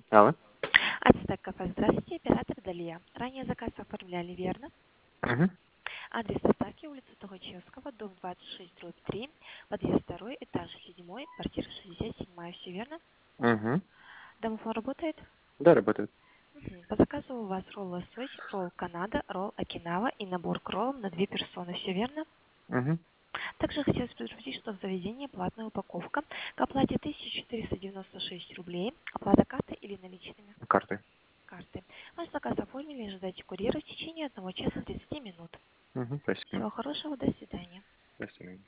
Алло. Ацтек кафе, здравствуйте, оператор Далия. Ранее заказ оформляли, верно? Угу. Адрес доставки улица Тухачевского, дом 26/3, подъезд 2, этаж 7, квартира 67, все верно? Угу. Домофон работает? Да, работает. По заказу у вас ролл лосось, ролл Канада, ролл Окинава и набор к роллам на 2 персоны, все верно? Угу. Также хотелось предупредить, что в заведении платная упаковка. К оплате 1496 рублей. Оплата картой или наличными? Карты. Карты. Ваш заказ оформили, ожидайте курьера в течение 1 часа 30 минут. Угу. Спасибо. Всего хорошего, до свидания. До свидания.